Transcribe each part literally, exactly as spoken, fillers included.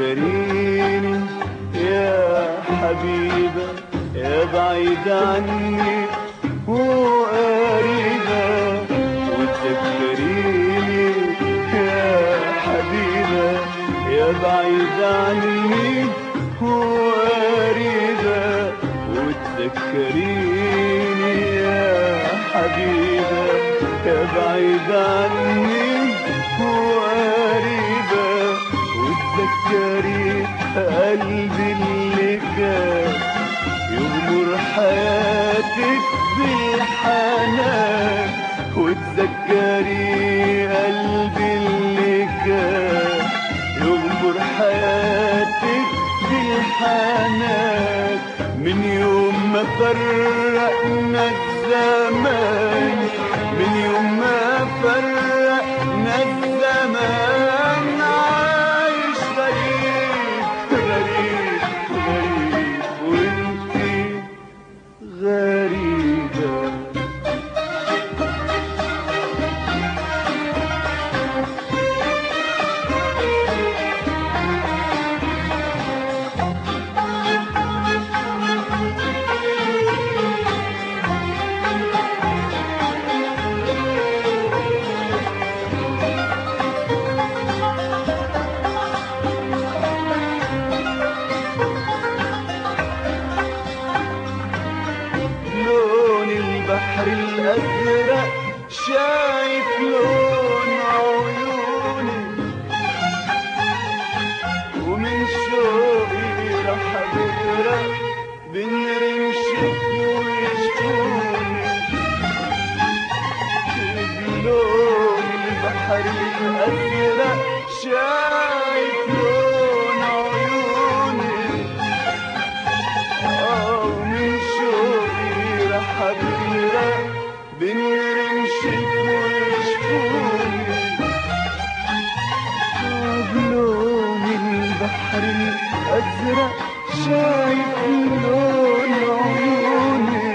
وتذكريني يا حبيبة يا بعيدة عني وقريبة، وتذكريني يا حبيبة يا بعيدة عني وقريبة، وتذكريني يا حبيبة يا بعيدة عني وقريبة، وتذكري قلبي اللي كان يغمر حياتك بالحنان، وتذكري قلبي اللي كان يغمر حياتك بالحنان، من يوم ما فرقنا الزمان، من يوم ما فرقنا الزمان، عايش غريب غريب غريب وانتي غريبة. البحر الأزرق شايف لون عيوني، ومن شوقي راح بغرق بين رمشك وشفوني، لون البحر الأزرق شايف لون عيوني، آه ومن شوقي راح بغرق بين رمشك وشفوني، بلون البحر الأزرق شايف لون عيوني،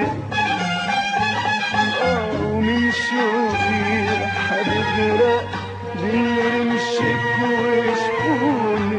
آه ومن شوقي راح بغرق بين رمشك وشفوني،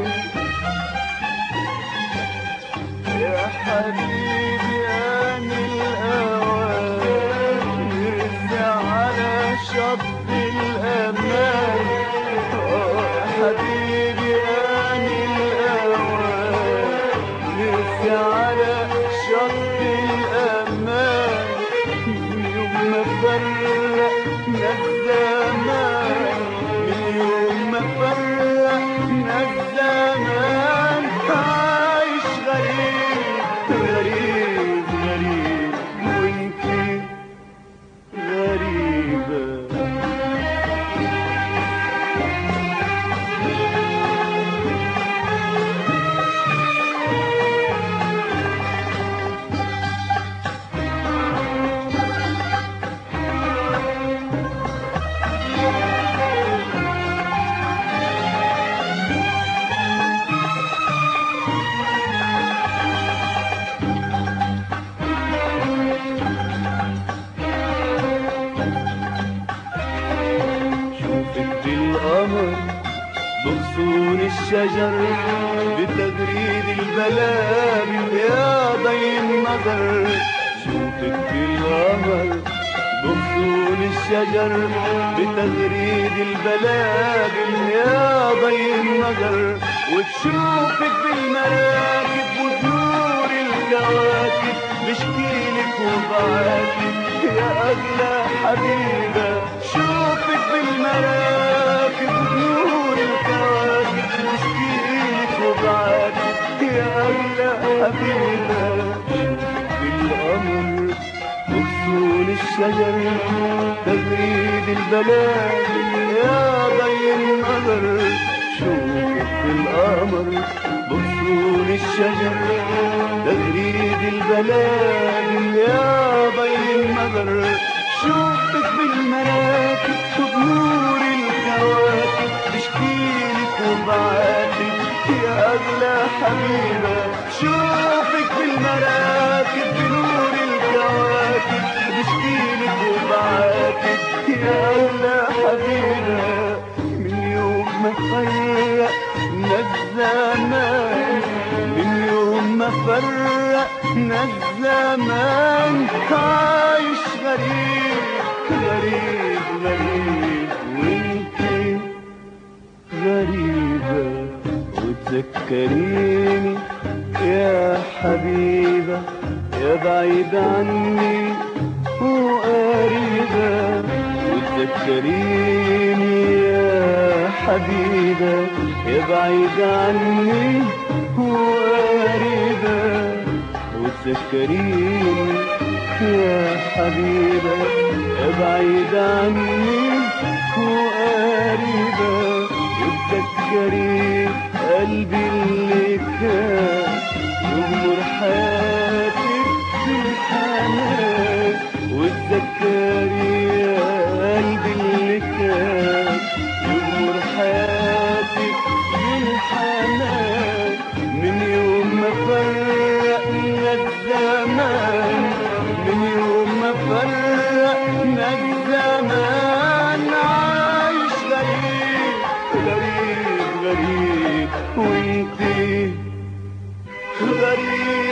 يا حبيبي أنا الأوان نرجع على شط الأمان، يا حبيبي أنا الأوان نرجع على شط الأمان، من يوم ما فرقنا الزمان، من يوم ما فرقنا الزمان، عايش غريب غريب غريب وانتي غريبة. بالقمر بغصون الشجر بتغريد البلابل يا ضي النظر، شوفك بالقمر بغصون الشجر بتغريد البلابل يا ضي النظر، وتشوفك بالمراكب وطيور الكواكب بشكيلك وبعاتب يا أغلى حبيبة، شوفك بالمراكب وطيور الكواكب بشكيلك وبعاتب يا أغلى حبيبة، شوفك بالقمر بغصون الشجر تغريد البلابل يا ضي النظر، شوفك بالقمر بغصون الشجر تغريد البلابل يا ضي النظر، شوفك بالمراكب وبنور الكواكب بشكيلك وبعاتب يا أغلى حبيبة، شوفك بالمراكب بنور الكواكب بشكيلك وبعاتب يا أغلى حبيبة، من يوم ما فرقنا الزمان من يوم ما فرقنا الزمان عايش غريب غريب غريب وانتي غريبة وتذكريني يا حبيبة يا بعيدة عني وقريبة وتذكريني يا حبيبة يا بعيدة عني وقريبة وتذكريني يا حبيبة يا بعيدة عني وقريبة وتذكري قلبي اللي كان يغمر حياتك بالحنان وتذكري يا قلبي اللي كان يغمر حياتك بالحنان من يوم ما فرقنا الزمان من يوم ما فرقنا الزمان عايش غريب غريب غريب وانتي غريب